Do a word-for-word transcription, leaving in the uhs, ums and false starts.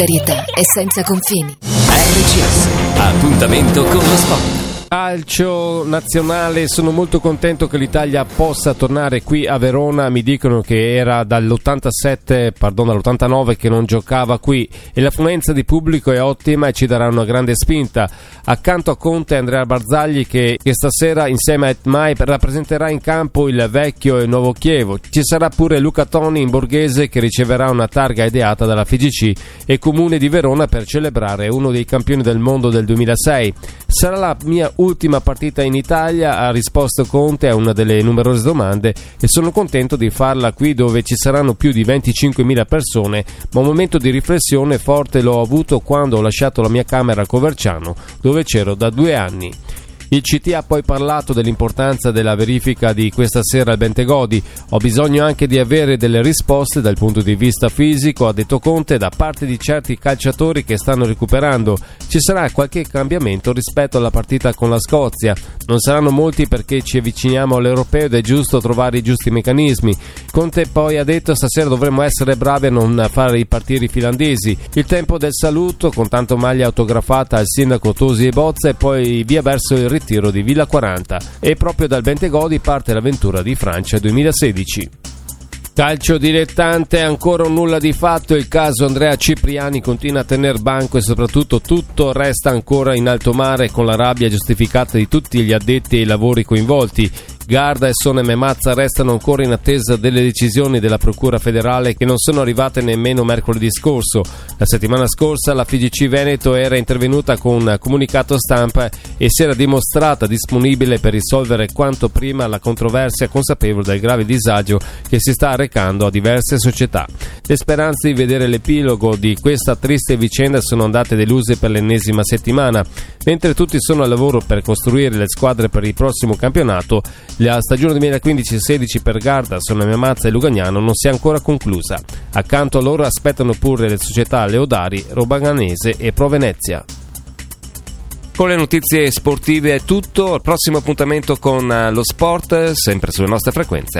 Varietà è senza confini. R C S, appuntamento con lo sport. Calcio nazionale, sono molto contento che l'Italia possa tornare qui a Verona. Mi dicono che era dall'ottantasette, pardon, dall'ottantanove che non giocava qui, e l'affluenza di pubblico è ottima e ci darà una grande spinta. Accanto a Conte Andrea Barzagli che, che stasera insieme a Etmai rappresenterà in campo il vecchio e il nuovo Chievo. Ci sarà pure Luca Toni in borghese che riceverà una targa ideata dalla F I G C e Comune di Verona per celebrare uno dei campioni del mondo del duemilasei. Sarà la mia ultima partita in Italia, ha risposto Conte a una delle numerose domande, e sono contento di farla qui dove ci saranno più di venticinquemila persone, ma un momento di riflessione forte l'ho avuto quando ho lasciato la mia camera a Coverciano, dove c'ero da due anni. Il C T ha poi parlato dell'importanza della verifica di questa sera al Bentegodi. Ho bisogno anche di avere delle risposte dal punto di vista fisico, ha detto Conte, da parte di certi calciatori che stanno recuperando. Ci sarà qualche cambiamento rispetto alla partita con la Scozia. Non saranno molti perché ci avviciniamo all'Europeo ed è giusto trovare i giusti meccanismi. Conte poi ha detto stasera dovremmo essere bravi a non fare ripartire i finlandesi. Il tempo del saluto con tanto maglia autografata al sindaco Tosi e Bozza e poi via verso il ritiro di Villa quaranta, e proprio dal Bentegodi parte l'avventura di Francia duemilasedici. Calcio dilettante, ancora un nulla di fatto. Il caso Andrea Cipriani continua a tener banco e soprattutto tutto resta ancora in alto mare, con la rabbia giustificata di tutti gli addetti ai lavori coinvolti. Garda, Essone e Memazza restano ancora in attesa delle decisioni della Procura federale che non sono arrivate nemmeno mercoledì scorso. La settimana scorsa la F I G C Veneto era intervenuta con un comunicato stampa e si era dimostrata disponibile per risolvere quanto prima la controversia, consapevole del grave disagio che si sta arrecando a diverse società. Le speranze di vedere l'epilogo di questa triste vicenda sono andate deluse per l'ennesima settimana. Mentre tutti sono al lavoro per costruire le squadre per il prossimo campionato, la stagione duemilaquindici sedici per Garda, Essone, Memazza e Lugagnano non si è ancora conclusa. Accanto a loro aspettano pure le società Leodari, Robaganese e Pro Venezia. Con le notizie sportive è tutto. Al prossimo appuntamento con lo sport, sempre sulle nostre frequenze.